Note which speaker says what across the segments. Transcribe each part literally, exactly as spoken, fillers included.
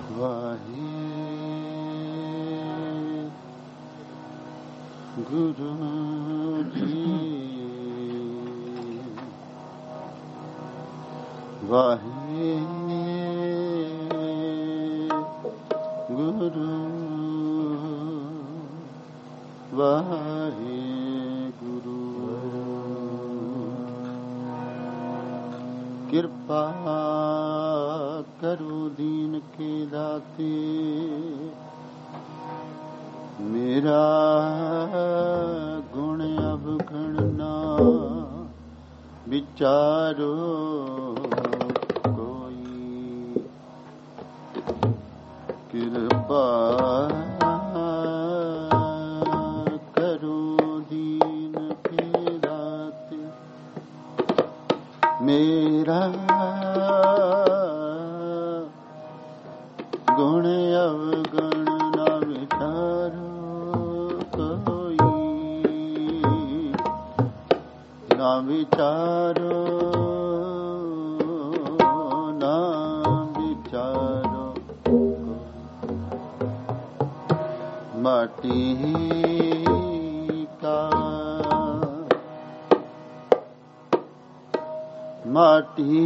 Speaker 1: वाहे गुरु जी वाहे गुरु वाहे गुरु कृपा करो दीन के दाते मेरा गुण अवगुण ना विचारो कोई कृपा करो दीन के दाते मेरा गुण अवगुण ना विचारो ना विचारो ना विचारो माटी का माटी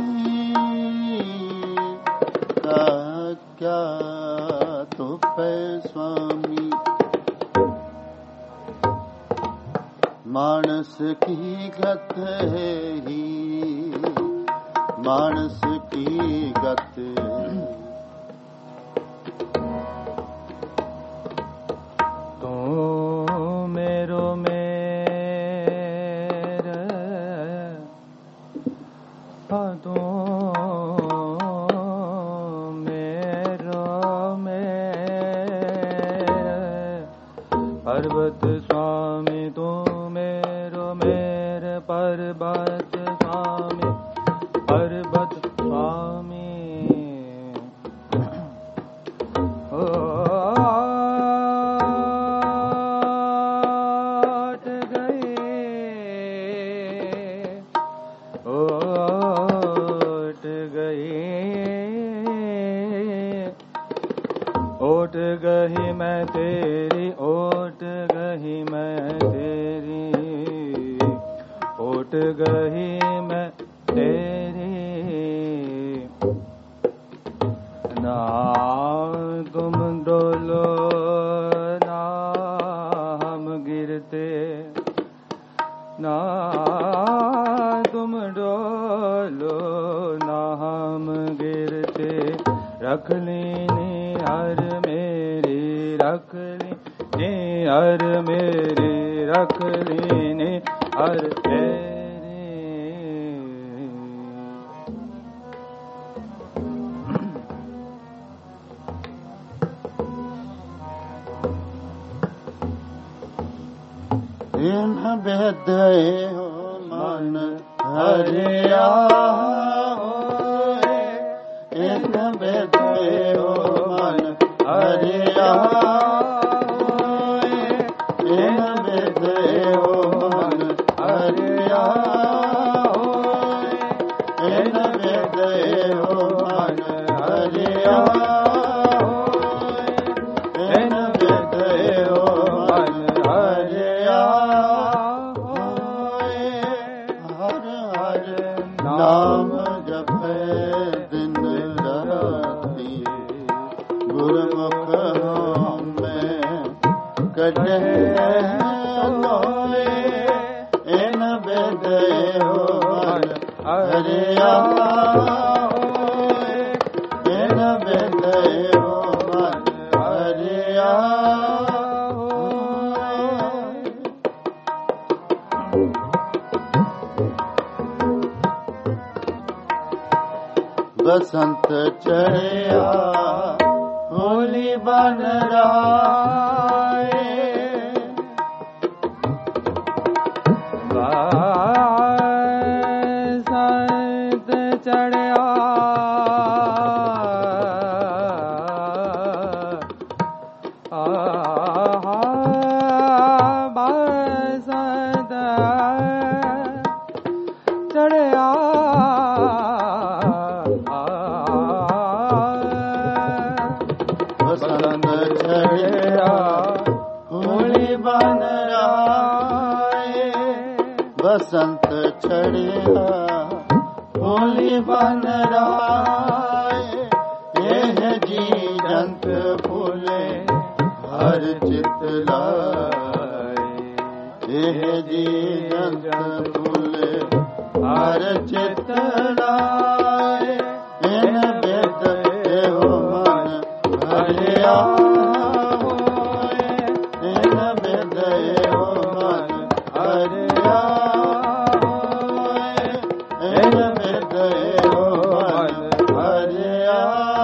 Speaker 1: का क्या तो पे स्वामी मानस की गत है ही मानस की गत
Speaker 2: तो मेरो मेरे तो मेरो मेरे पर्वत स्वामी तो पर्वत स्वामी पर्वत स्वामी ओट गए ओट गए ओट गई मैं तेरी ओट गई मैं तेरी ओट गई मैं तेरी ना तुम डोलो ना हम गिरते ना तुम डोलो ना हम गिरते रख लीनी हर मेरी रख लीनी हर मेरी रख लीनी हर
Speaker 1: इन भेद हो मन हरिया इन भेद हो मन हरिया इन भेद हो मन हरिया इन भेद हो मन हरिया इन भेद हो मन हरिया नाम जपे दिन राती गुरमुख में कटे लोए इन बेद हो मन हरिया इन बेद हो मन हरिया बसंत चढ़िया होली बन रहा बसंत चढ़िया बसंत चढ़िया ਬਸੰਤ ਛੜਿਆ ਹੋਲੀ ਬਨ ਰਾਏ ਇਹ ਜੀ ਜੰਤ ਫੁਲੇ ਹਰ ਚਿਤ ਲਾਏ ਇਹ ਜੀ ਜੰਤ ਫੁਲੇ ਹਰ ਚਿਤ ਲਾਏ ਇਨ ਬਿਦ ਇਹੋ ਮਨ ਹਰਿਆ ਹੋਏ ਇਨ ਬਿਦ ਇਹੋ ਮਨ ਹਰਿਆ ਹੋਏ ਇਨ ਬਿਦ ਇਹੋ ਮਨ ਹਰਿਆ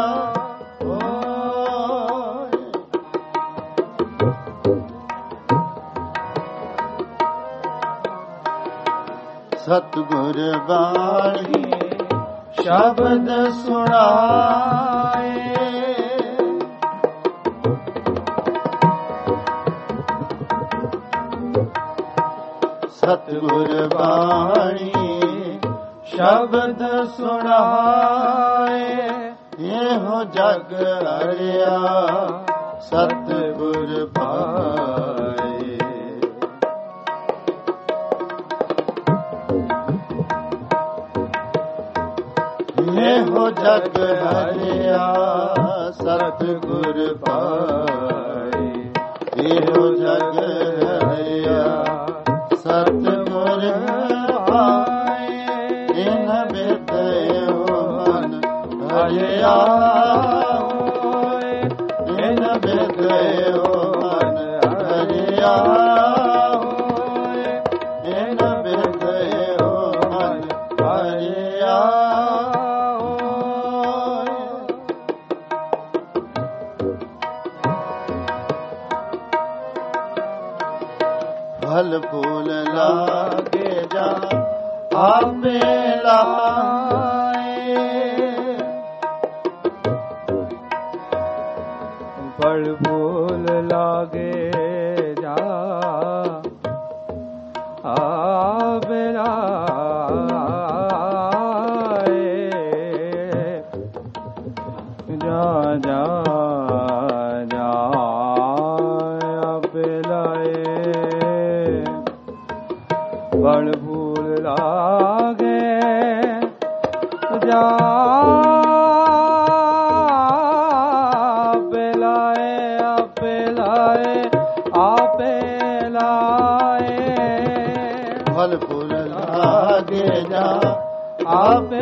Speaker 1: ਹੋਏ। ਸਤਿਗੁਰ ਬਾਣੀ ਸ਼ਬਦ ਸੁਣਾਏ ਸਤਿਗੁਰ ਬਾਣੀ ਸ਼ਬਦ ਸੁਣਾਏ ਇਹੋ ਜਗ ਹਰਿਆ ਸਤਿਗੁਰ ਪਾਏ ਇਹੋ ਜਗ ਹਰਿਆ ਸਤਿਗੁਰ ਪਾਏ ਇਹੋ ਜਗ ਹਰਿਆ ਸਤਿਗੁਰ ਪਾਏ ਇਨ ਬਿਦ ਇਹੋ ਮਨ ਹਰਿਆ ਹੋਏ ਇਨ ਬਿਦ ਇਹੋ ਮਨ ਹਰਿਆ ਹੋਏ ਇਨ ਬਿਦ ਇਹੋ ਮਨ ਹਰਿਆ ਫਲ ਫੂਲ ਲਾਗੇ ਜਾ ਆਪੇ ਲਾਏ
Speaker 2: ਫਲ ਫੂਲ ਲਾਗੇ ਜਾ ਆਪੇ ਲਾਏ ਜਾ ਜਾ ਜਾ ਆਪੇ ਲਾਏ ਫਲ ਫੂਲ ਲਾਗੇ ਜਾ ਆਪੇ ਲਾਏ ਆਪੇ ਲਾਏ ਆਪੇ ਲਾਏ
Speaker 1: ਫਲ ਫੂਲ ਲਾਗੇ ਜਾ ਆਪੇ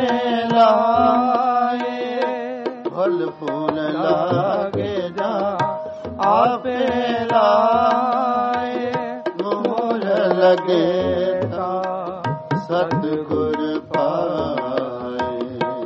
Speaker 1: ਲਾਏ ਫਲ ਫੂਲ ਲਾਗੇ ਜਾ ਆਪੇ ਲਾਏ ਮੋਲ ਲਗੇ ਤਾ ਸਤਿਗੁਰ ਪਾਏ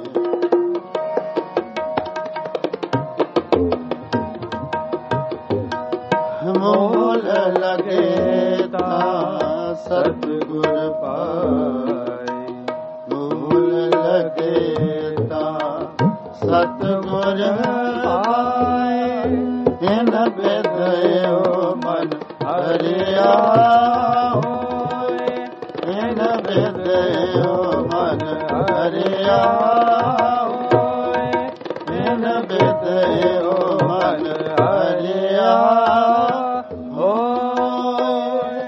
Speaker 1: ਮੋਲ ਲਗੇ ਤਾ ਸਤਿਗੁਰ ਪਾਏ ਮੋਲ ਲਗੇ ਤਾ ਸਤਿਗੁਰ ਪਾਏ ਇਨ ਬਿਦ ਇਹੋ ਮਨ ਹਰਿਆ ਹੋਏ ਇਨ ਬਿਦ ਇਹੋ ਮਨ ਹਰਿਆ ਹੋਏ ਇਨ ਬਿਦ ਇਹੋ ਮਨ ਹਰਿਆ ਹੋਏ।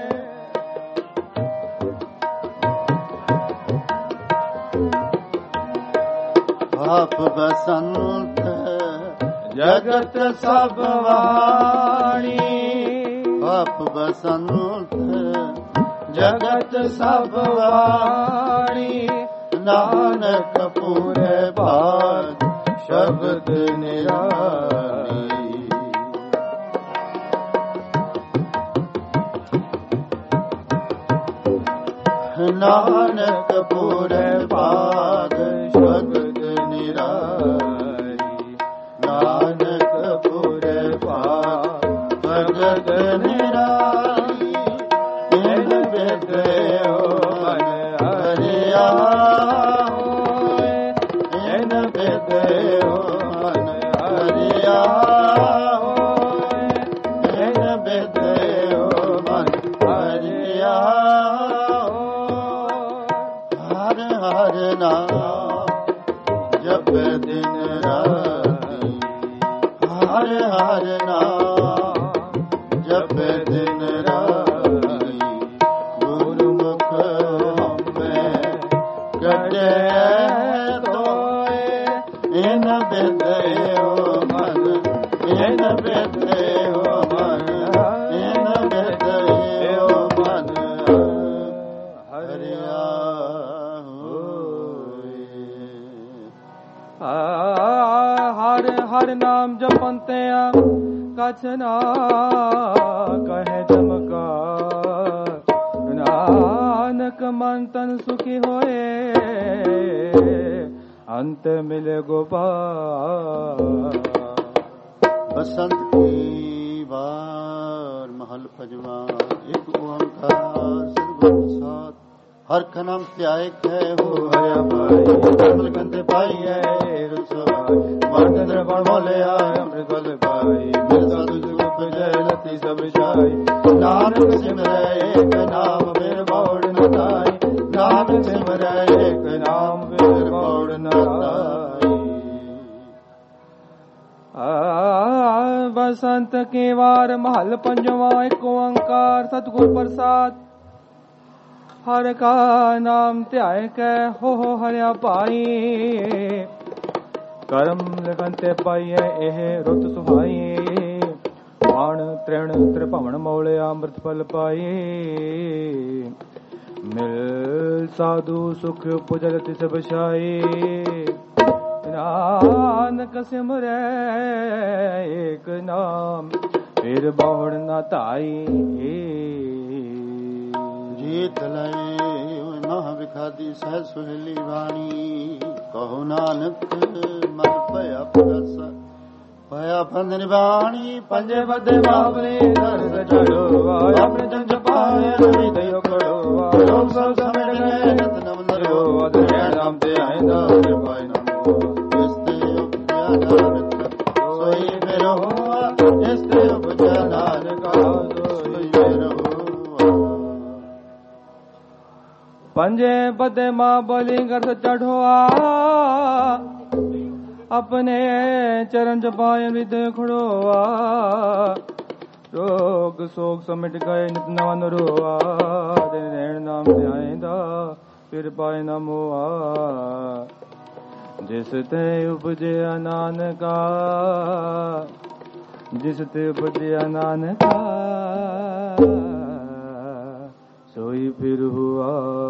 Speaker 1: ਆਪ ਬਸੰਤ ਜਗਤ ਸਭ ਵਾਣੀ ਆਪ ਬਸੰਤ ਜਗਤ ਸਭ ਵਾਣੀ ਨਾਨਕ ਪੂਰੇ ਭਾਗ ਸ਼ਬਦ ਨਿਰਾਲੀ ਨਾਨਕ ਪੂਰੇ ਭਾਗ ਸ਼ਬਦ ਨਿਰਾਲੀ ਨਾਨਕ ਪੂਰੇ ਭਾਗ ਸ਼ਬਦ ਨਿਰਾਲੀ ਇਨ ਬਿਦ ਇਹੋ ਮਨ ਹਰਿਆ ਹੋਏ ਇਨ ਬਿਦ ਇਹੋ ਮਨ ਹਰਿਆ ਹੋਏ ਇਨ ਬਿਦ ਇਹੋ ਮਨ ਹਰਿਆ ਹਰ ਹਰ ਨਾਮ ਜਪ ਦਿਨ ਰਾਤੀ ਹਰ ਹਰ ਨਾਮ ਜਪ ਦਿਨ ਰਾਤੀ ਗੁਰਮੁਖ
Speaker 2: ਹਰਿ ਨਾਮ ਜਪੰਤਿਆ ਕਛ ਨਾ ਕਹੇ ਚਮਕਾਰ ਨਾਨਕ ਮਨ ਤਨ ਸੁਖੀ ਹੋਏ ਅੰਤ ਮਿਲੇ ਗੋਪਾਲ।
Speaker 1: ਬਸੰਤ ਕੀ ਵਾਰ ਮਹਲ ਪੰਜਵਾ। ਇੱਕ ਓੰਕਾਰ ਸਤਿਗੁਰ ਸਾਧ ਹਰ ਕਾ ਨਾਮ ਧਿਆਇਕ ਹੈ ਹੋ ਹਰਿਆ ਭਾਈ। ਕਮਲ ਕੰਤੇ ਪਾਈਐ ਰਸਵਾਈ ਮਰਦਨ ਬਣ ਮੋਲਿਆ ਅੰਮ੍ਰਿਤ ਬਲ ਪਾਈ। ਮਿਲ ਸਾਧੂ ਜੁਗ ਜੈ ਲਤੀ ਸਭ ਛਾਈ। ਨਾਨਕ ਸਿਮਰੈ ਏਕ ਨਾਮ ਬਿਨ ਬੌੜ ਨ ਤਾਈ। ਨਾਨਕ ਸਿਮਰੈ ਏਕ ਨਾਮ ਬਿਨ ਬੌੜ ਨ ਤਾਈ।
Speaker 2: ਬਸੰਤ ਕੇ ਵਾਰ ਮਹਲ ਪੰਜਵਾ। ਇੱਕ ਓੰਕਾਰ ਸਤਿਗੁਰ ਪ੍ਰਸਾਦ ਹਰ ਕਾ ਨਾਮ ਧਿਆਇ ਕੈ ਹੋ ਹੋ ਹਰਿਆ ਭਾਈ। ਕਰਮ ਲਗਨ ਤੇ ਪਾਈਐ ਇਹ ਰੁੱਤ ਸੁਹਾਈ। ਬਾਣ ਤ੍ਰਿਣ ਤ੍ਰਿਭਵਨ ਮੌਲਿਆ ਅੰਮ੍ਰਿਤ ਫਲ ਪਾਈ। ਮਿਲ ਸਾਧੂ ਸੁਖ ਪੁਜਲ ਤਿਸ ਬਛਾਈ। ਨਾਨਕ ਸਿਮਰੈ ਏਕ ਨਾਮ ਫਿਰ ਬਹੁੜ ਨਾ ਧਾਈ।
Speaker 1: ਜੀਤ ਲਏ ਮਹ ਵਿਖਾਦੀ ਸਹਿ ਸੁਹੇਲੀ ਬਾਣੀ। ਕਹੋ ਨਾਨਕ ਮਨ ਭਇਆ ਪ੍ਰਸਾ ਭਇਆ ਬੰਧਨ ਬਾਣੀ। ਪੰਜੇ ਬੱਦੇ ਬਾਬਰੇ ਦਰਦ ਚੜੋ ਆਪਣੇ ਜੰਜ ਪਾਏ ਰਵੀ ਦਇਓ ਕਰੋ। ਲੋਕ ਸਭ ਸਮਝ ਗਏ ਨਿਤ ਨਮ ਨਰੋ ਅਧਿਆ ਨਾਮ ਤੇ ਆਇਂਦਾ ਕਿਰਪਾਈ ਨਮੋ। ਇਸ ਤੇ ਉਪਜਿਆ ਨਾਨਕ ਸੋਈ ਮੇਰੋ ਇਸ ਤੇ ਉਪਜਿਆ ਨਾਨਕ ਸੋਈ ਮੇਰੋ।
Speaker 2: ਪੰਜੇ ਬੱਦੇ ਮਾਂ ਬੋਲੀ ਕਰ ਚੜੋਆ ਆਪਣੇ ਚਰਨ ਜਪਾਏ ਵਿਦ ਖੜੋਆ। ਰੋਗ ਸੋਗ ਸਮਿਟ ਗਏ ਨਿਤ ਨਵ ਨਰੋਆ। ਦਿਨ ਰਹਿਣ ਨਾਮ ਧਿਆਇਂਦਾ ਫਿਰ ਪਾਏ ਨਾ ਮੋਆ। ਜਿਸ ਤੇ ਉਪਜਿਆ ਨਾਨਕਾ ਜਿਸ ਤੇ ਉਪਜਿਆ ਨਾਨਕਾ ਸੋਈ ਫਿਰ ਹੁਆ।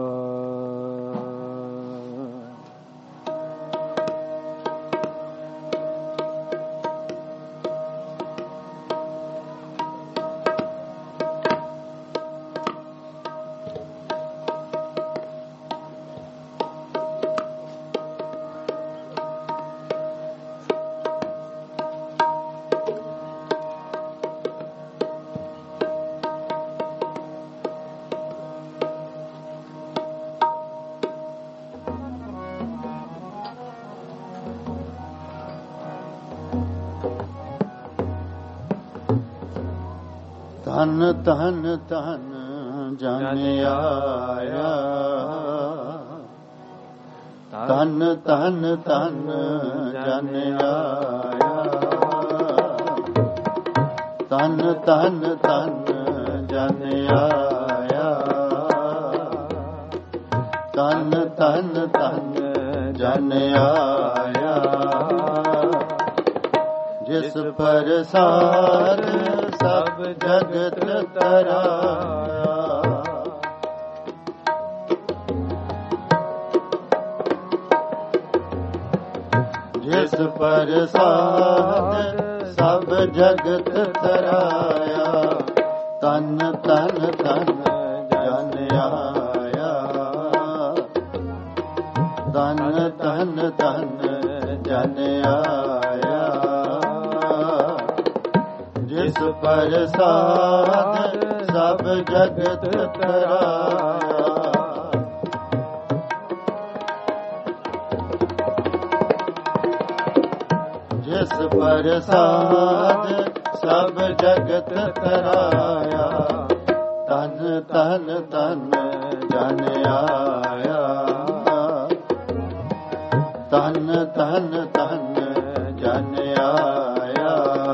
Speaker 1: ਧਨ ਧਨ ਧਨ ਜਨ ਆਇਆ। ਧਨ ਧਨ ਧਨ ਜਨ ਆਇਆ। ਧਨ ਧਨ ਧਨ ਜਨ ਆਇਆ। ਧਨ ਧਨ ਧਨ ਜਨ ਆਇਆ। ਜਿਸ ਪ੍ਰਸਾਦ ਸਭ ਜਗਤ ਤਰਾਇਆ। ਜਿਸ ਪ੍ਰਸਾਦ ਸਭ ਜਗਤ ਤਰਾਇਆ। ਤਨ ਤਨ ਤਨ ਜਨ ਆਇਆ। ਤਨ ਤਨ ਤਨ ਜਨ ਆਇਆ। ਜਿਸ ਪ੍ਰਸਾਦ ਸਭ ਜਗਤ ਤਰਾਇਆ। ਜਿਸ ਪ੍ਰਸਾਦ ਸਭ ਜਗਤ ਤਰਾਇਆ। ਤਨ ਤਨ ਤਨ ਜਨ ਆਇਆ। ਤਨ ਤਨ ਤਨ ਜਨ ਆਇਆ।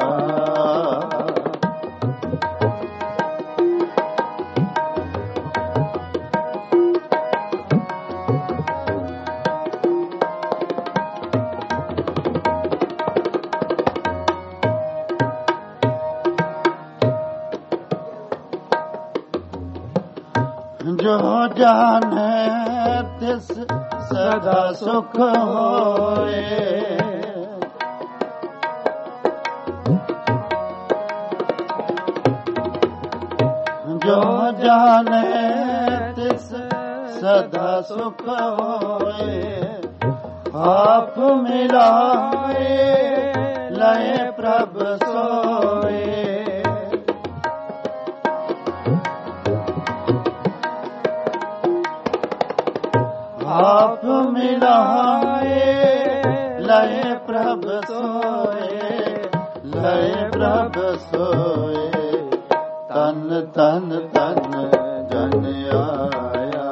Speaker 1: ਜੋ ਜਾਣੈ ਤਿਸ ਸਦਾ ਸੁਖ ਹੋਏ। ਜਾਣੇ ਤਿਸ ਸਦਾ ਸੁਖ ਹੋਏ, ਆਪ ਮਿਲਾਏ ਲਏ ਪ੍ਰਭ ਸੋਏ। ਆਪ ਮਿਲਾਏ ਲਏ ਪ੍ਰਭ ਸੋਏ, ਲਏ ਪ੍ਰਭ ਸੋਏ। ਤਨ ਤਨ ਤਨ ਜਨ ਆਇਆ,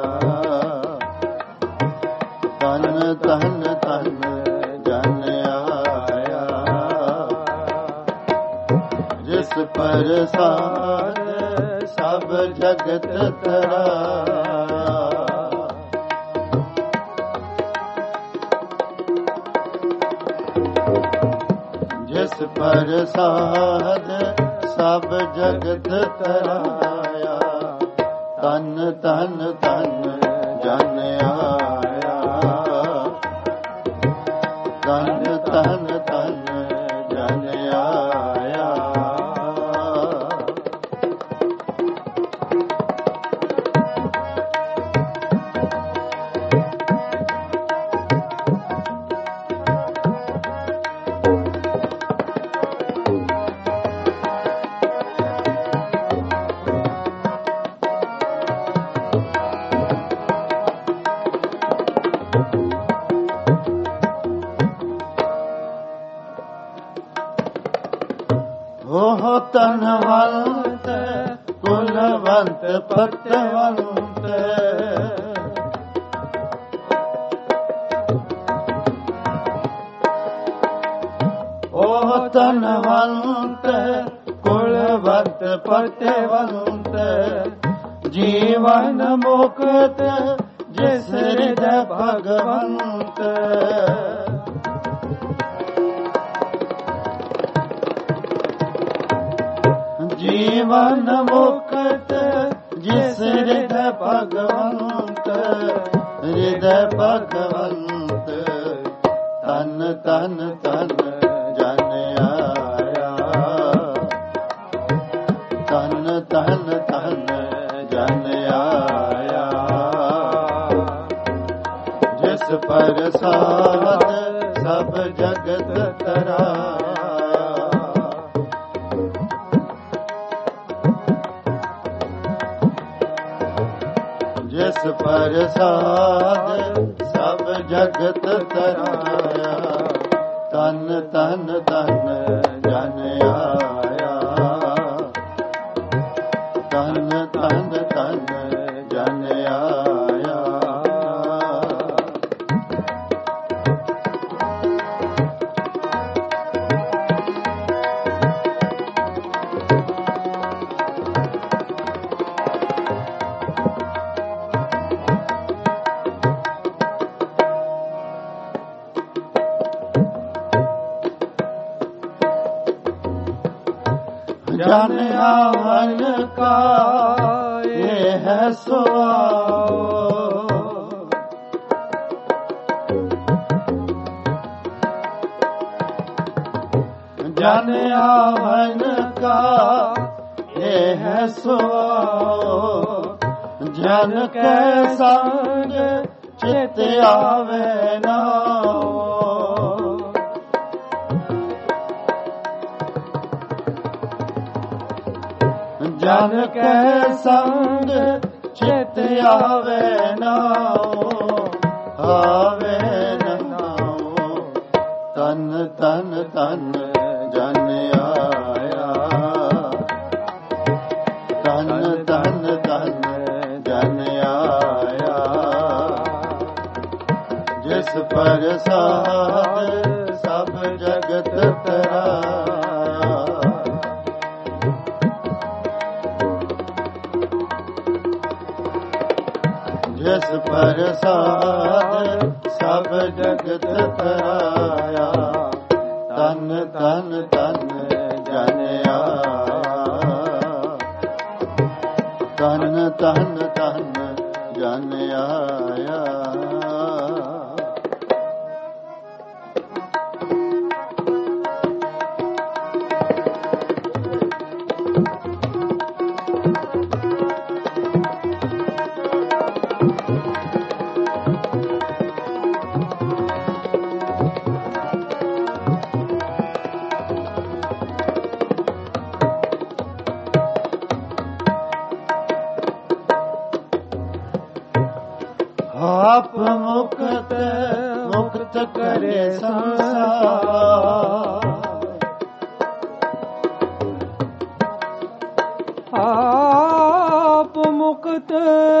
Speaker 1: ਤਨ ਤਨ ਤਨ ਜਨ ਆਇਆ। ਜਿਸ ਪ੍ਰਸਾਦ ਸਭ ਜਗਤ ਤਰਾਇਆ, ਜਿਸ ਪ੍ਰਸਾਦ ਸਭ ਜਗਤ ਤਰਾਇਆ। ਤਨ ਤਨ ਤਨ ਜਨ ਆਇਆ, ਤਨ ਤਨ ਤਨ ਜਨ ਆਇਆ। ਉਹ ਧਨਵੰਤ ਕੁਲਵੰਤ ਪਤਵੰਤ, ਉਹ ਧਨਵੰਤ ਕੁਲਵੰਤ ਪਤਵੰਤ। ਜੀਵਨ ਮੁਕਤ ਜਿਸ ਹਿਰਦੈ ਭਗਵੰਤ, ਜੀਵਨ ਮੁਕਤ ਜਿਸ ਹਿਰਦੈ ਭਗਵੰਤ, ਹਿਰਦੈ ਭਗਵੰਤ। ਤਨ ਤਨ ਤਨ ਜਨ ਆਇਆ, ਤਨ ਤਨ ਤਨ ਜਨ ਆਇਆ। ਜਿਸ ਪ੍ਰਸਾਦ ਸਭ ਜਗਤ ਤਰਾਇਆ, ਜਿਸ ਪ੍ਰਸਾਦ ਸਭ ਜਗਤ ਤਰਾਇਆ। ਤਨ ਤਨ ਤਨ ਜਨ ਆਇਆ, ਤਨ ਤਨ ਤਨ ਜਨ ਆਇਆ। ਜਨ ਆਵਨ ਕਾ ਇਹ ਹੈ ਸੁਆਓ, ਜਨ ਆਵਨ ਕਾ ਇਹ ਹੈ ਸੁਆਓ। ਜਨ ਕੈ ਸੰਗ ਚਿਤ ਆਵੇ ਨਾਓ, ਜਨ ਕੈ ਸੰਗ ਚਿਤ ਆਵੇ ਨਾਓ, ਆਵੇ ਨਾਓ। ਤਨ ਤਨ ਤਨ ਜਨ ਆਇਆ, ਤਨ ਤਨ ਤਨ ਜਨ ਆਇਆ। ਜਿਸ ਪ੍ਰਸਾਦ ਸਭ ਜਗਤ ਤਰਾਇਆ, ਜਿਸ ਪ੍ਰਸਾਦ ਸਭ ਜਗਤ ਤਰਾਇਆ। ਤਨ ਤਨ ਤਨ ਜਨ ਆਇਆ, ਤਨ ਤਨ ਤਨ ਜਨ ਆਇਆ। करे संसार।
Speaker 2: आप मुक्त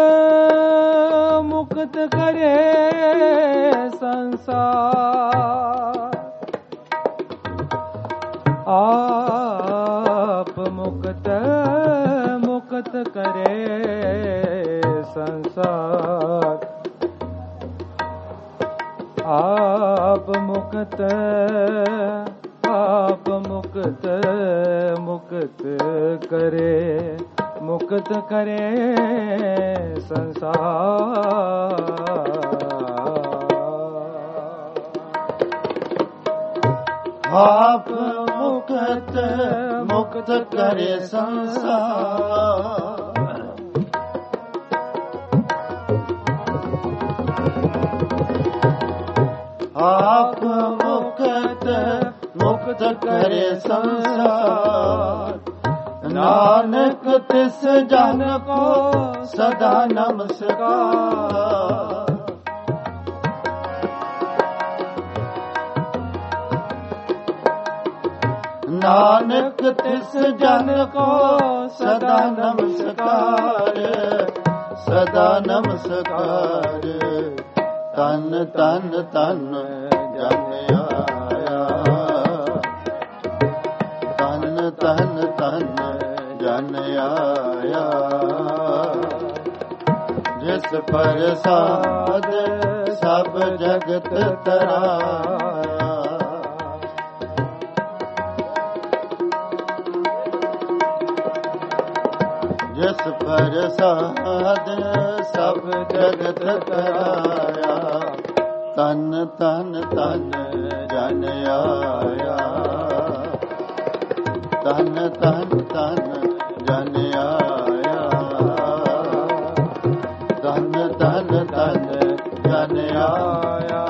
Speaker 2: मुक्त करे संसार। आप मुक्त मुक्त करे संसार। आप मुक्त आप मुक्त मुक्त करे मुक्त करे संसार।
Speaker 1: आप मुक्त मुक्त करे संसार। आप मुक्त मुक्त करे संसार। नानक तिस जन को सदा नमस्कार। नानक तिस जन को सदा नमस्कार। सदा नमस्कार। तन तन तन जन आया। तन तन तन जन आया। जिस प्रसाद सब जगत तराया। जिस प्रसाद सब जगत तराया। तन तन तन जन आया। तन तन तन जन आया। तन तन तन जन आया।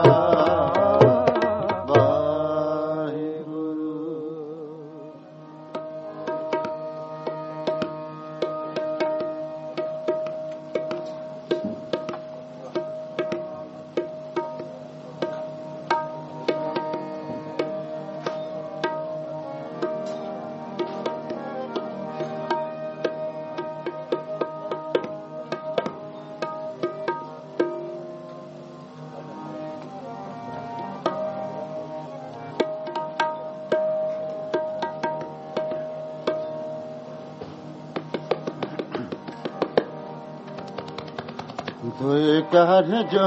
Speaker 1: दुई कर जो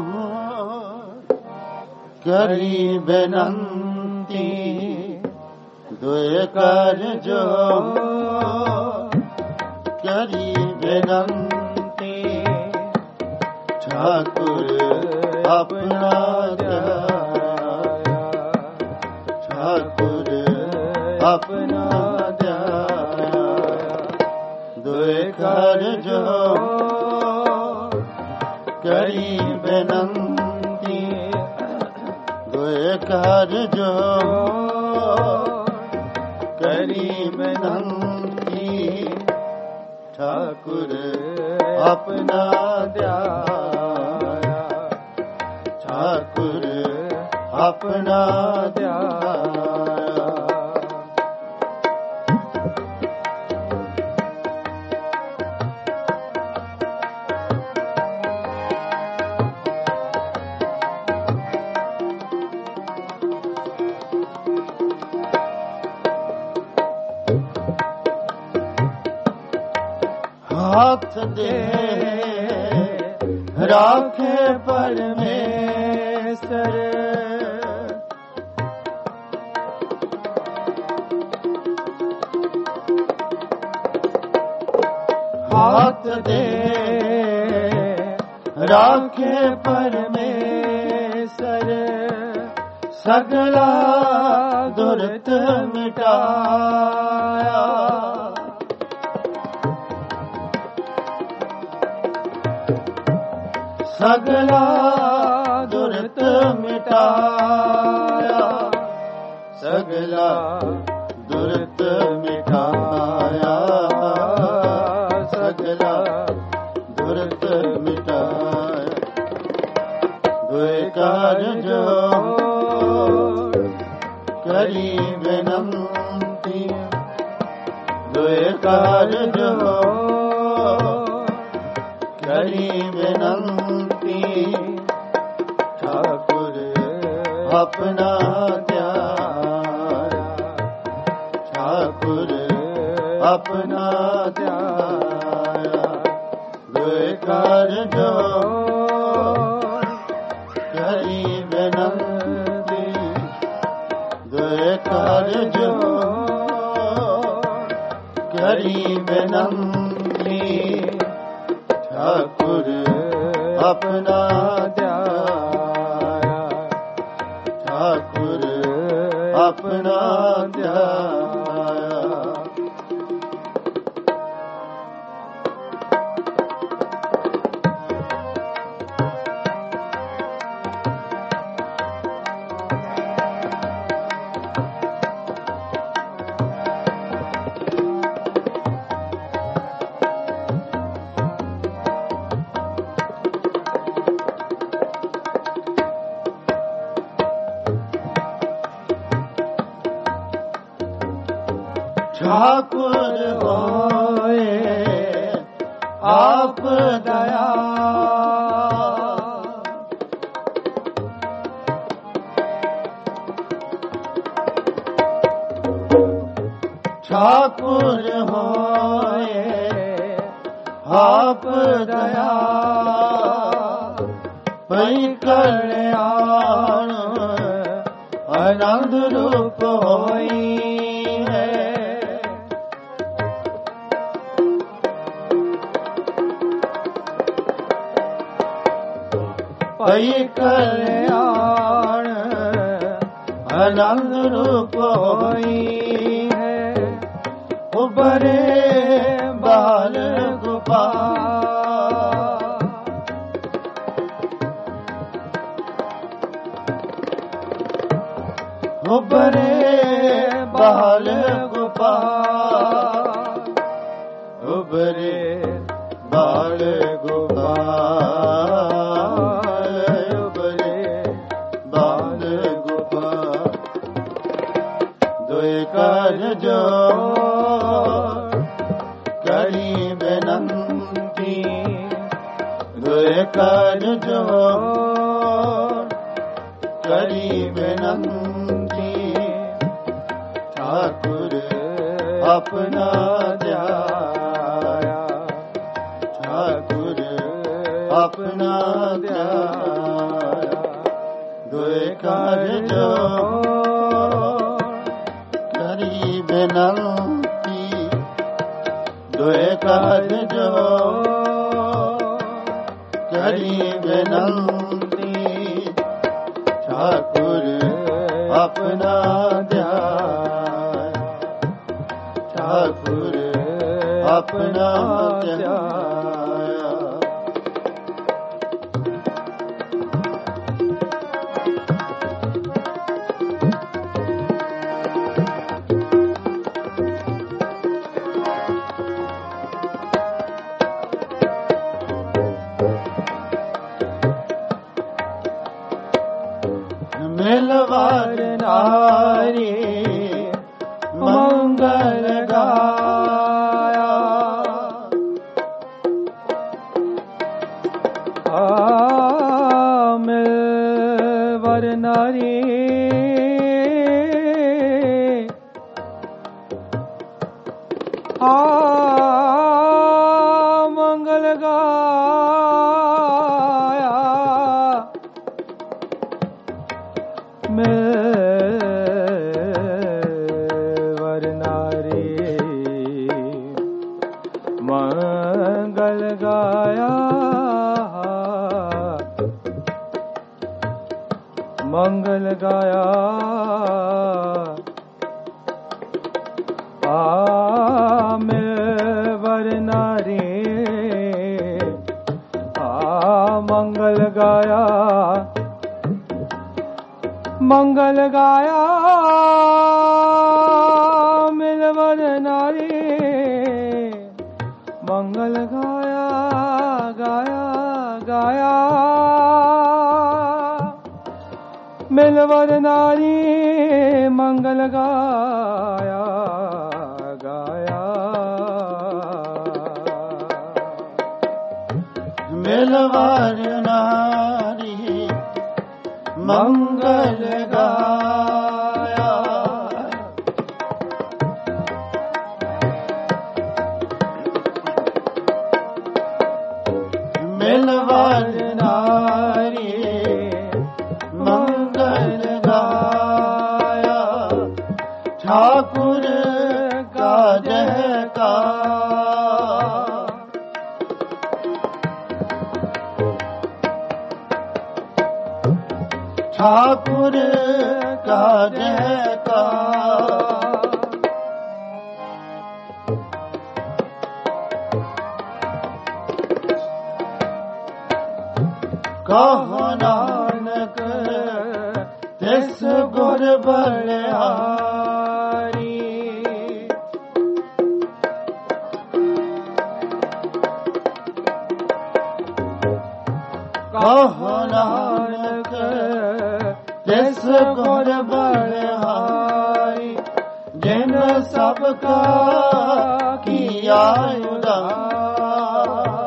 Speaker 1: करी बेनंती। दुई कर जो करी बेनंती। ठाकुर अपना ध्याया। ठाकुर अपना ध्याया। दुई कर जो करी बेनंती। दुए कर जो करी बेनंती। ठाकुर अपना ध्याया। ठाकुर अपना ध्याया। हाथ दे राखे परमेश्वर। हाथ दे राखे परमेश्वर। सगला दुर्त मिटाया। सगला दुर्त मिटाया। सगला दुर्त मिटाया। सगला दुर्त मिटाया। दुए कार जो कारज करी विनंती ठाकुर अपना त्यारा ठाकुर अपना त्यारा दुए कारज करी विनंती दुए कारज करी विनंती ठाकुर अपना त्यारा ठाकुर अपना त्यारा ठाकुर होए आप दया ठाकुर होए आप दया पै कल्याण आनंद रूप होई पै कल्याण आनंद रूप होई है उबरे बाल गोपाल उबरे बाल गोपाल उबरे बाल गोपाल कारज करी विनंती दुए कारज करी विनंती ठाकुर अपना त्यारा ठाकुर अपना त्यारा दुए कारज विनंती दुए कारज करी विनंती ठाकुर अपना त्यारा ठाकुर अपना त्यारा मिलवार नारी मंगल गाया आ मिलवार नारी आ मंगल गाया मिलवर नारी मंगल गाया मंगल गाया आ मिलवर नारी आ मंगल गाया मंगल गाया मिलवर नारी मंगल गाया गाया गाया मिलवर नारी मंगल गाया गाया मिलवार नारी मंगल गाया। मिलवार नारी मंगल गाया, ठाकुर का जयकार। ठाकुर का जयकार। कहो नानक तिस गुर बलिहारी। कहो नानक तिस गुर बलिहारी, जिन सबका किया उद्धार।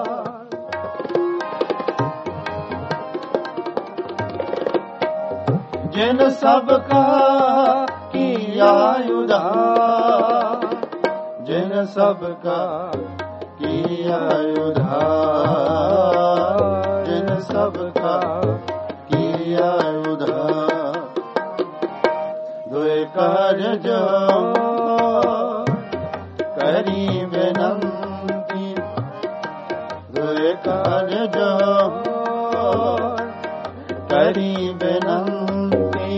Speaker 1: जिन सबका किया उद्धार। जिन सबका किया उद्धार। जिन सबका किया उद्धार। दुए कार्य करी विनंती। दुए कार्य करी विनंती।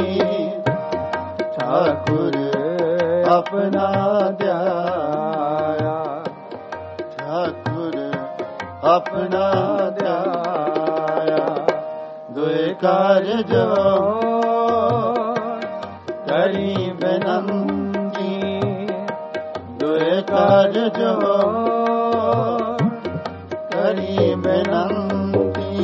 Speaker 1: ठाकुर अपना ध्याया। ठाकुर अपना ध्याया। दुए कार्य जो करी विनंती। दुए कार्य जो करी विनंती।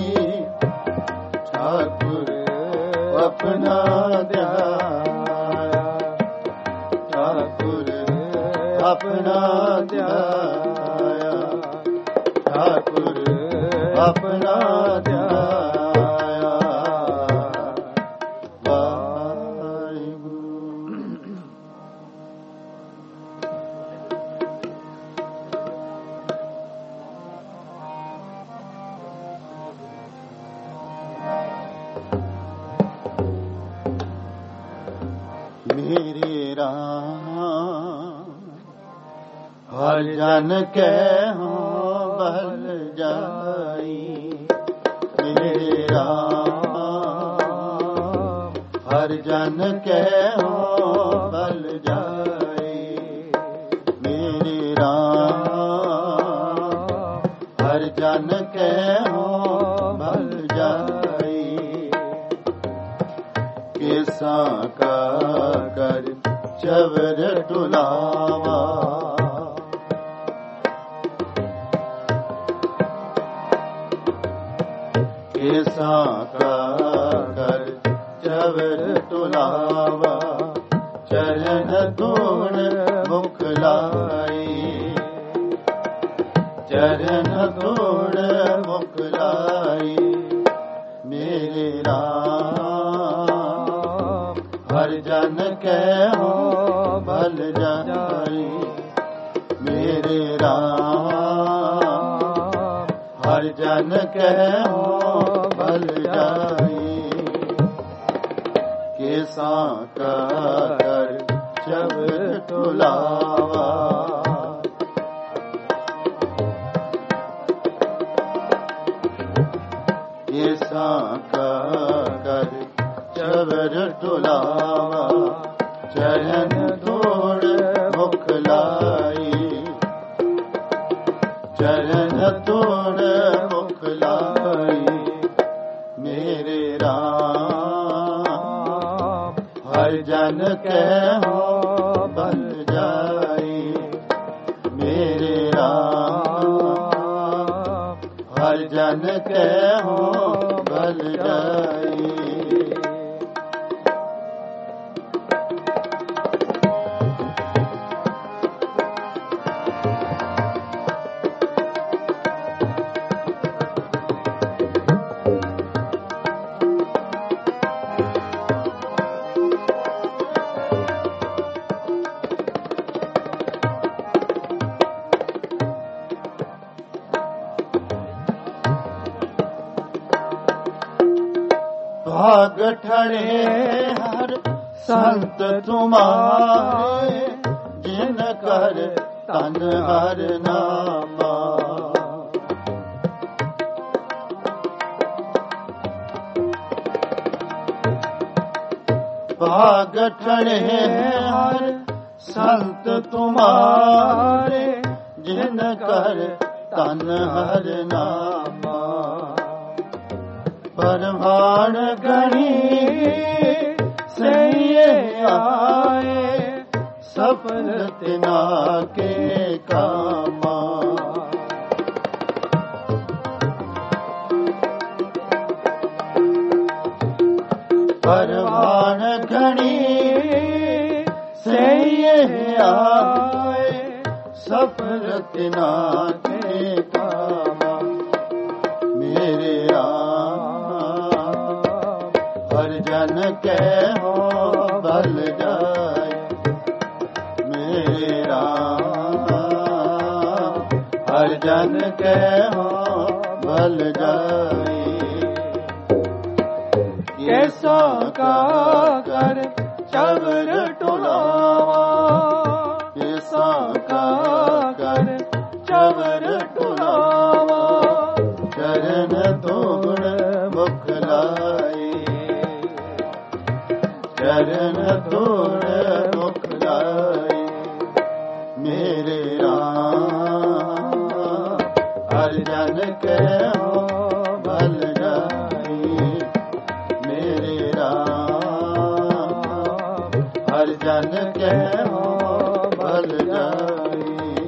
Speaker 1: ठाकुर अपना ध्याया। ठाकुर अपना ध्याया। ठाकुर अपना ध्याया। वाहिगुरु। मेरे राम हर जन के हो बल जाई। मेरे राम हर जन के हो बल जाई। मेरे राम हर जन के हो बल जाई। किसा का कर चवर टुलावा। किसा का कर चवर टुलावा। चरण धूण मुख लाई। चरण धूण मुख लाई। मेरे राम हर जन के हो भल जाई। मेरे राम हर जन के हो भल जाई। किसा का कर चवर टुलावा। किसा का कर चवर टुलावा। चरण धूड़ मुख लाई। चरण धूड़ मुख लाई। मेरे राम हर जन के हो बल जाई। मेरे राम हर जन के हो बल जाई। भाग ठड़े हर संत तुम्हारे, जिन कर तन हर नामा। भाग ठड़े हर संत तुम्हारे, जिन कर तन हर नामा। परमाण गणी सही आए, सफल तिना के कामा। परमाण गणी सही आए, सफल तिना के कामा। मेरे जन के हो बल जाए, मेरा हर जन के हो बल जाए। कैसा का कर चवर टुलावा, कैसा का कर चवर टुलावा। चरण तोड़ मुख लाई, चरण तोड़ मुख लाई। मेरे राम हर जन के हो बल जाई, मेरे राम हर जन के हो बल जाई।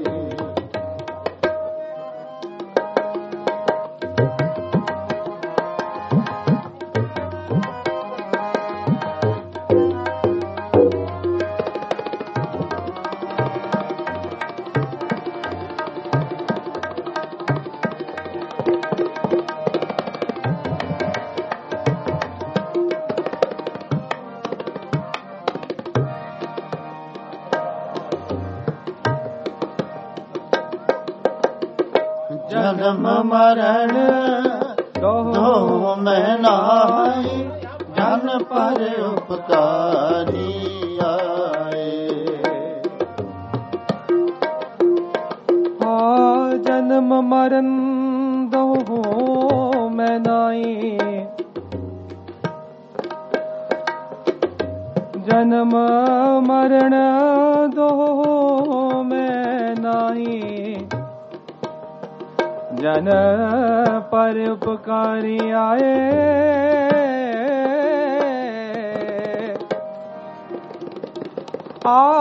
Speaker 1: जन्म मरण दो में नाई, जन पर उपकारी आए।
Speaker 2: हाँ जन्म मरण दो में नाई, जन्म मरण दो में नाई। जन पर उपकारी आए, आ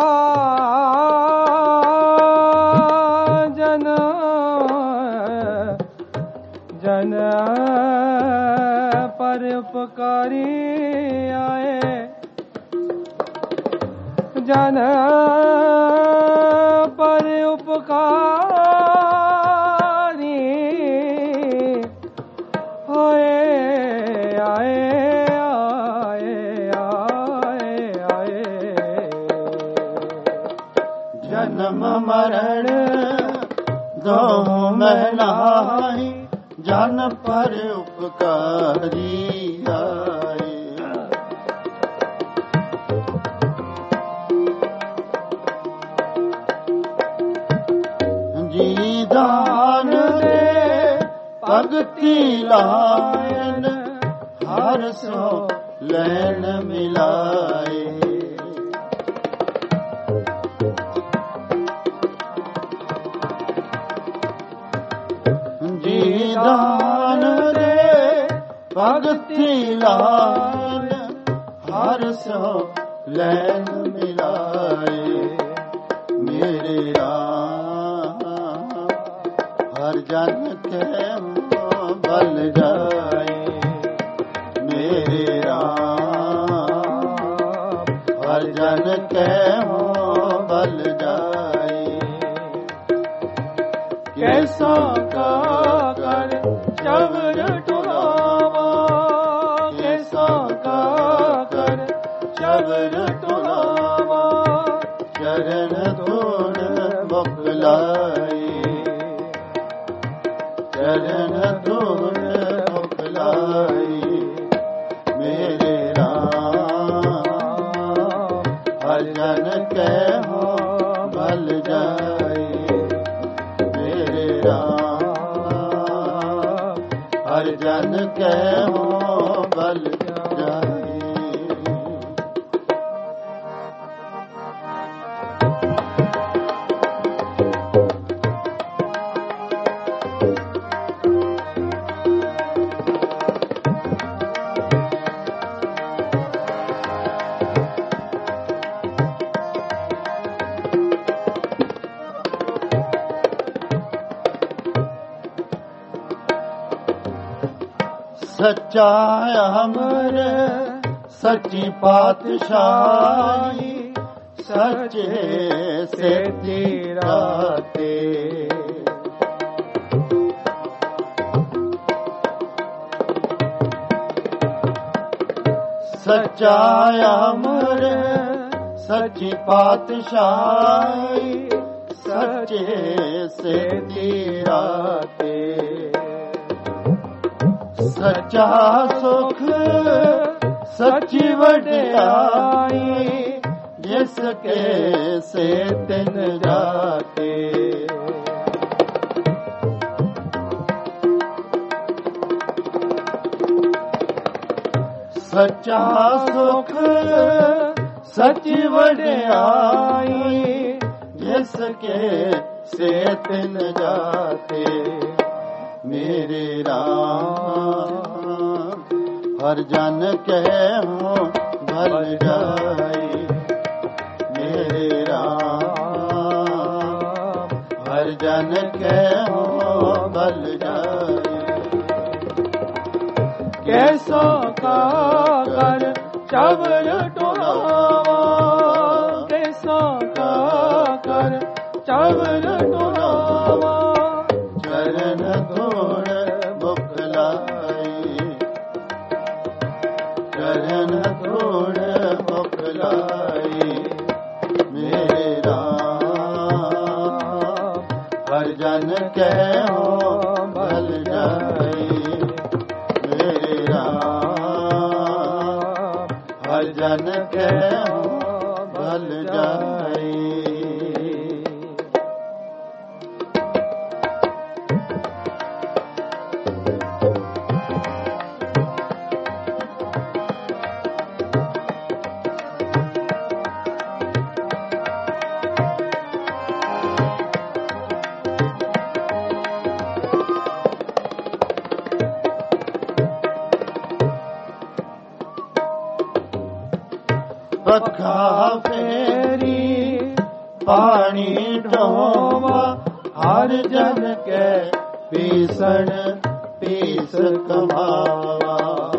Speaker 2: जन जन पर उपकारी आए, जन पर उपकार
Speaker 1: मरण दो में नाई, जन पर उपकारी आए। जी दान दे भगति लायन, हर सो लैन मिलाए। दान दे भगति लान, हर सो लैन मिलाए। मेरे राम हर जन के बल जाए, मेरे राम हर जन के बल जाए। कैसा का कर चवर टुलावा, कैसा का कर चवर टुलावा। चरण तोड़ मुख लाई, चरण तोड़ मुख लाई। मेरे जन कहो बल जाए। सच्चा अमर सच्ची पातशाही, सच्चे से तीराते। सच्चा अमर सच्ची पातशाही, सच्चे से तीराते। सच्चा सुख सच्ची वड्याई, जिसके से तिन जाते। सच्चा सुख सच्ची वड्याई, जिसके से तिन जाते। मेरे राम हर जन कहो भल जाए। मेरे राम हर जन कहो भल जाए।
Speaker 2: कैसा का कर चवर टोलावा, कैसा का कर चवर टोलावा।
Speaker 1: चरण धूड़ मुखलाई, चरण धूड़ मुखलाई। मेरे राम हर जन कहो भल जाए। मेरे राम हर जन कहो भल जाए। पखा फेरी पानी ढोवा, हर जन के पीसण पीस कमावा।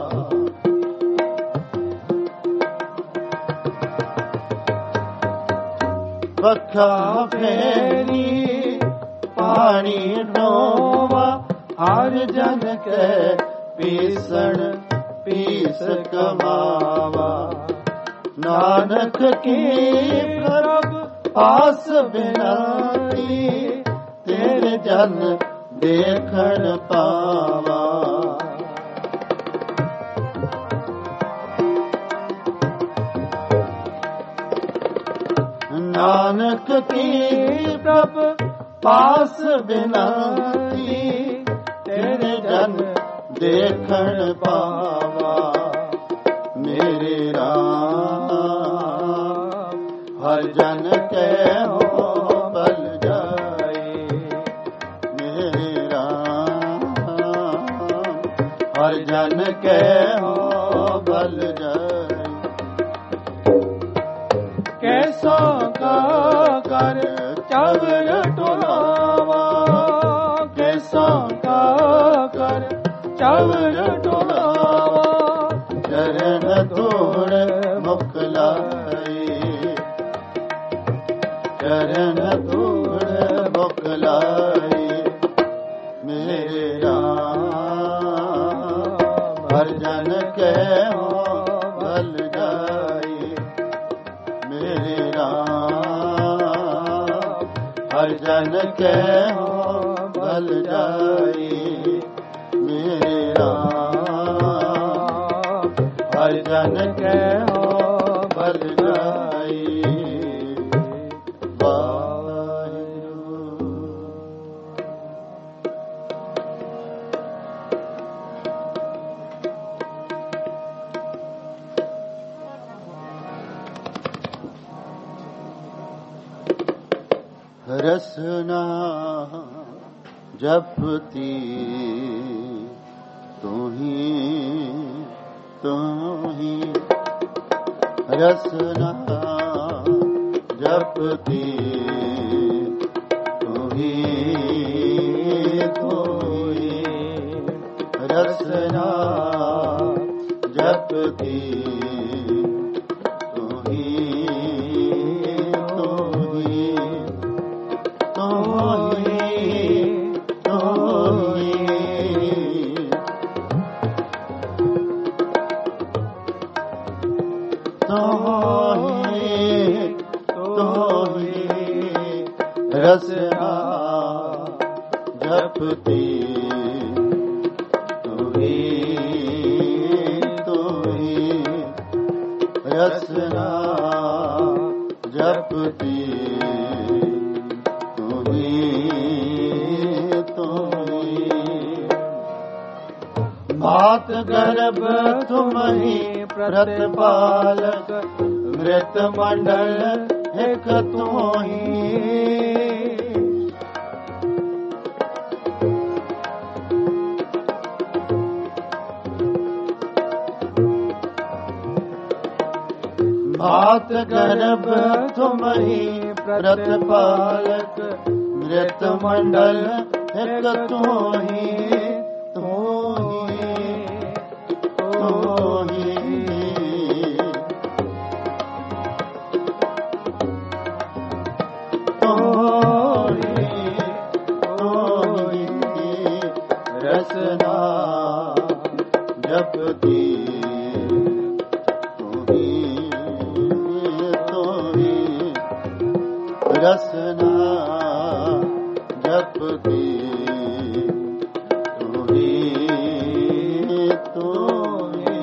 Speaker 1: पखा फेरी पानी ढोवा, हर जन के पीसण पीस कमावा। नानक की प्रभ पास बिनती, तेरे जन देखन पावा। नानक की प्रभ पास बिनती, तेरे जन देखन पावा। मेरे राम हर जन कहो बल जाए। मेरे राम हर जन कहो बल जाए।
Speaker 2: कैसा का कर चवर टोलावा, कैसा का कर चवर टोलावा।
Speaker 1: चरण धूड़ मुखलाई, चरण धूड़ मुखलाई। मेरे राम हर जन कहो भल जाए। मेरे राम हर जन कहो भल जाए। मेरे राम हर जन कहो भल जाए। वाहिगुरू। रसना जपती तू ही तू ही रसना जपती तू ही तू ही रसना जपती तू ही तू ही तू ही तू ही तू ही रसना जपती तू ही तू ही रसना जपती तू ही तू ही मात गर्भ तुम ही प्रतिपालक मृत मंडल एक तू ही मात गर्भ तुम ही प्रतिपालक मृत मंडल एक तू ही तू ही तू ही तू ही तू ही रसना जपती रसना जपती तू ही तू ही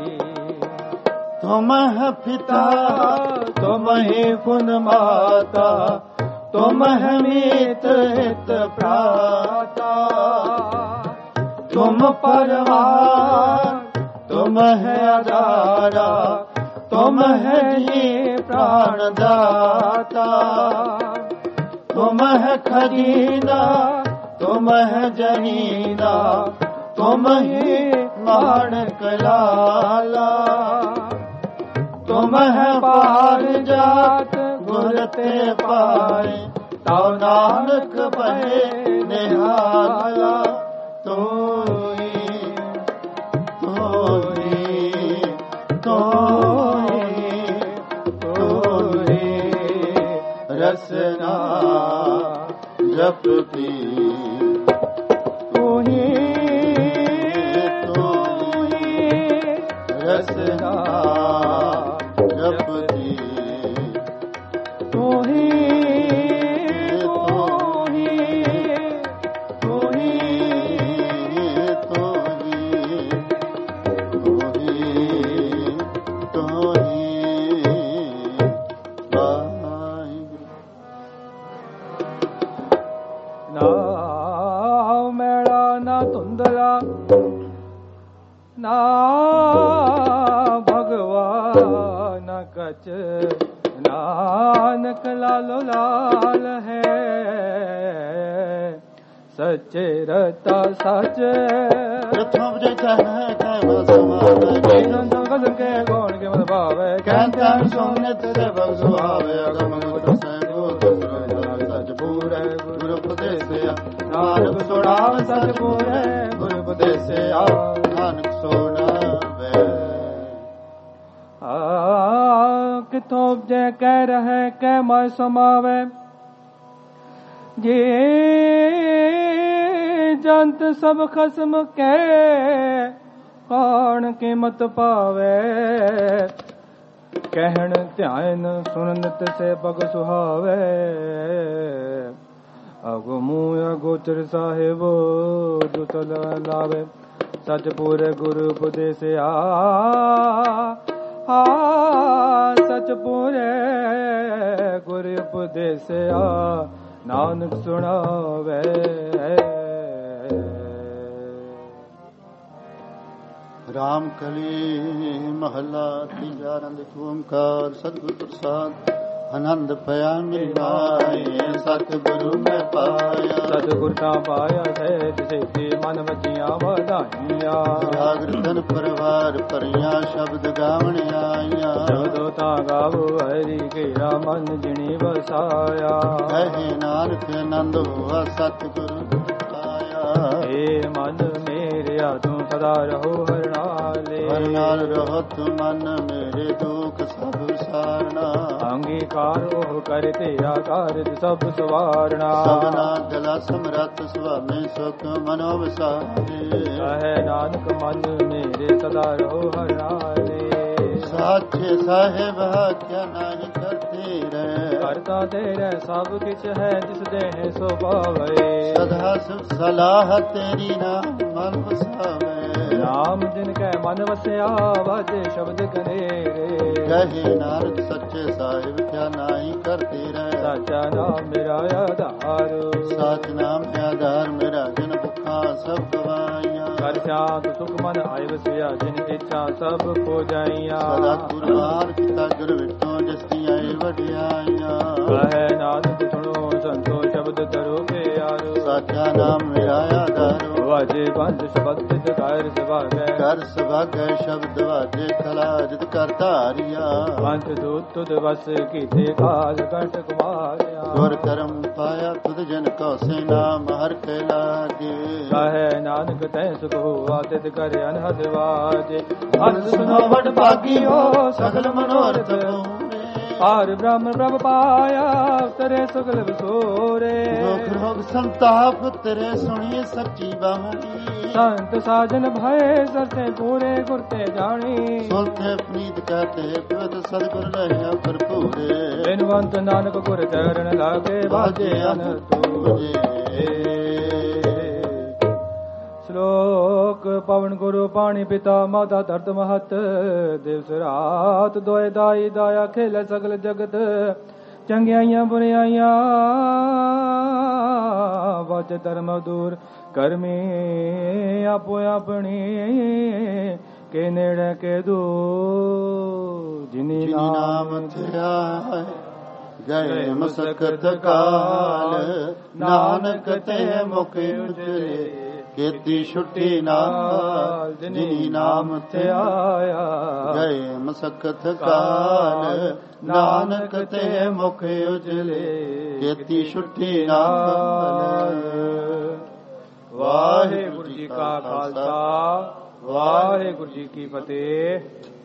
Speaker 1: तुम है पिता तुम ही पुन माता तुम है मीत हित प्राता तुम परवार तुम है आधारा तुम है जी प्राण दाता तुम है खजीना तुम है जनीना तुम ही माणक लाला तुम है पार जात गुरते पाए ताऊ नानक बहे निहाला तू ही तू ही तू रसना जपती तू ही तू ही रसना जपती तू ही तू ही तू ही तू ही तू ही तू ही
Speaker 2: ना मेला ना धुंधला ना भगवान कच नानक लालो लाल है सच्चे रहता सच के गौण के मत भावे कहते सोने तेरे भग सुहावे नानक सोनाव सतपुरे गुरु उपदेश नानक सोनावे किथों जे कह रहे कह मैं समावे जे जंत सब खसम के कौन के मत पावे कहन ध्यान सुनत से पग सुहावे अगो मुँह गोचर साहेब दुतल लावे सच पूरे गुरु उपदेश आ सच पूरे गुरु उपदेश आ नानक सुनावे
Speaker 1: राम कली महला तीजा रंग ओंकार सतगुरु प्रसाद आनंद पया मिलाए ਸਤਿਗੁਰੂ ਮੈਂ ਪਾਇਆ।
Speaker 2: ਸਤਿਗੁਰ ਤਾਂ ਪਾਇਆ ਸਹਿਜ ਸੇਤੀ ਮਨ ਵਜੀਆਂ ਵਧਾਈਆਂ।
Speaker 1: ਜਾਗਰਤਨ ਪਰਿਵਾਰ ਭਰੀਆਂ ਸ਼ਬਦ ਗਾਵਣ ਆਈਆਂ।
Speaker 2: ਸ਼ਬਦੋ ਤਾਂ ਗਾਵੋ ਹਰੀ ਘੇਰਾ ਮਨ ਜਿਣੀ ਵਸਾਇਆ।
Speaker 1: ਕਹੇ ਨਾਨਕ ਆਨੰਦ ਹੋਆ ਸਤਿਗੁਰੂ ਪਾਇਆ।
Speaker 2: ਏ ਮਨ ਮੇਰਿਆ ਤੂੰ ਸਦਾ ਰਹੋ ਹਰ ਨਾਲੇ।
Speaker 1: ਹਰ ਨਾਲ ਰਹੋ ਤੂੰ ਮਨ ਮੇਰੇ ਦੁਖ ਸਭ ਸਾਰਣਾ।
Speaker 2: ਅੰਗੀਕਾਰ ਉਹ ਕਰ ਤੇਰਾ ਕਾਰਜ ਸਭ ਸਵਾਰਣਾ।
Speaker 1: ਸਭਨਾ ਗਲਾ ਸਮਰੱਥ ਸੁਆਮੀ ਸੁਖ ਮਨੋ ਵਸਾਰੇ।
Speaker 2: ਕਹੇ ਨਾਨਕ ਮਨ ਮੇਰੇ ਸਦਾ ਰਹੋ ਹਰ ਨਾਲੇ।
Speaker 1: ਸਾਚੇ ਸਾਹਿਬ ਆਖਿਆ ਨਹੀਂ ਕਰਤੇ ਰਹਿ।
Speaker 2: ਕਰਤਾ ਤੇਰੇ ਸਭ ਕਿਛ ਹੈ ਜਿਸ ਦੇਹ ਸੋ ਪਾਵੇ।
Speaker 1: ਸਦਾ ਸੁਖ ਸਲਾਹ ਤੇਰੀ ਨਾਮ ਮਨ ਵਸਾਵੇ।
Speaker 2: ਨਾਮ ਜਿਨ ਕੈ ਮਨ ਵਸਿਆ ਵਾਜੇ ਸ਼ਬਦ ਕਨੇਰੇ।
Speaker 1: ਕਹੇ ਨਾਨਕ ਸੱਚੇ ਸਾਹਿਬ ਕਿਆ ਨਹੀਂ ਕਰਤੇ ਰਹਿ।
Speaker 2: ਸਾਚਾ ਨਾਮ ਮੇਰਾ ਆਧਾਰ।
Speaker 1: ਸਾਚ ਨਾਮ ਆਧਾਰ ਮੇਰਾ ਜਿਨ ਭੁੱਖਾ ਸਭ ਗਵਾਈਆਂ।
Speaker 2: ਕਰ ਸ਼ਾਂਤ ਸੁਖ ਮਨ ਆਏ ਵਸਿਆ ਜਿਨ ਇੱਛਾ ਸਭ ਖੋ ਜਾਈਆਂ।
Speaker 1: ਸਦਾ ਗੁਰਬਾਨ ਕੀਤਾ ਗੁਰ ਵਿਟੋ ਜਿਸ ਦੀਆਂ ਵਡਿਆਈਆਂ।
Speaker 2: ਕਹੇ ਨਾਨਕ ਸੁਣੋ ਸੰਤੋ ਸ਼ਬਦ ਧਰੋ ਪਿਆਰੋ।
Speaker 1: ਸਾਚਾ ਨਾਮ ਮੇਰਾ ਆਧਾਰ।
Speaker 2: ਵਾਜੇ ਬੰਦ ਸ਼ਬਦ ਤਿਤ ਕਰ ਸਭਾਗੈ।
Speaker 1: ਕਰ ਸਭਾਗੈ ਸ਼ਬਦ ਵਾਜੇ ਖਲਾ ਜਿਤ ਕਰ ਧਾਰਿਆ।
Speaker 2: ਪੰਥ ਦੂਤ ਤੁਧ ਵਸ ਕੀਤੇ ਕਾਲ ਕੰਟ ਕੁਮਾਰਿਆ।
Speaker 1: ਗੁਰ ਕਰਮ ਪਾਇਆ ਤੁਧ ਜਨ ਕੋ ਸੇ ਨਾਮ ਹਰ ਕੇ ਲਾਗੇ।
Speaker 2: ਕਹੇ ਨਾਨਕ ਤੈ ਸੁਖ ਹੋਆ ਤਿਤ ਕਰ ਅਨਹਦ ਵਾਜੇ। ਅਨ ਸੁਨੋ ਵਡ ਭਾਗੀਓ ਸਗਲ ਮਨੋਰਥ ਪੂਰੇ। ਪਾਰ ਬ੍ਰਹਮ ਪ੍ਰਭ ਪਾਇਆ ਤੇਰੇ ਸਗਲ ਵਿਸੋਰੇ।
Speaker 1: ਦੁਖ ਰੋਗ ਸੰਤਾਪ ਤੇਰੇ ਸੁਣੀਏ ਸੱਚੀ ਬਾਣੀ।
Speaker 2: ਸੰਤ ਸਾਜਨ ਭਏ ਸਰਤੇ ਪੂਰੇ ਗੁਰ ਤੇ ਜਾਣੀ।
Speaker 1: ਸੁਲਤੇ ਪ੍ਰੀਤ ਕਹਤੇ ਪਿਵਤ ਸਤਿਗੁਰ ਰਹਿਆ ਭਰਪੂਰੇ।
Speaker 2: ਬਿਨਵੰਤ ਨਾਨਕ ਗੁਰ ਚਰਨ ਲਾਗੇ ਵਾਜੇ ਅਨ ਤੂਰੇ। ਸ਼ਲੋਕ ਪਵਨ ਗੁਰੂ ਪਾਣੀ ਪਿਤਾ ਮਾਤਾ ਧਰਤ ਮਹਤ। ਦਿਵਸ ਰਾਤ ਦੋਇ ਦਾਈ ਦਾਇਆ ਖੇਲੇ ਸਗਲ ਜਗਤ। ਚੰਗਿਆਈਆਂ ਬੁਰਿਆਈਆਂ ਵਚ ਧਰਮ ਦੂਰ ਕਰਮੀ ਆਪੋ ਆਪਣੀ। ਕੇ ਨੇੜੇ ਕੇ ਦੂਰ ਜਿਨੀ ਨਾਮ
Speaker 1: ਧਿਆਏ ਗਏ ਮਸਕਤ ਕਾਲ। ਨਾਨਕ ਤੇ ਮੁਖ ਉਜਰੇ ਕੀਤੀ ਛੁੱਟੀ ਨਾਲ ਜਿਨੀ ਨਾਮ ਧਿਆਇਆ। ਗਏ ਮਸਕਤ ਕਾਲ ਨਾਨਕ ਤੇ ਮੁਖ ਉਜਲੇ ਕੀਤੀ ਛੁੱਟੀ ਨਾਲ।
Speaker 2: ਵਾਹਿਗੁਰੂ ਜੀ ਕਾ ਖਾਲਸਾ ਵਾਹਿਗੁਰੂ ਜੀ ਕੀ ਫਤਿਹ।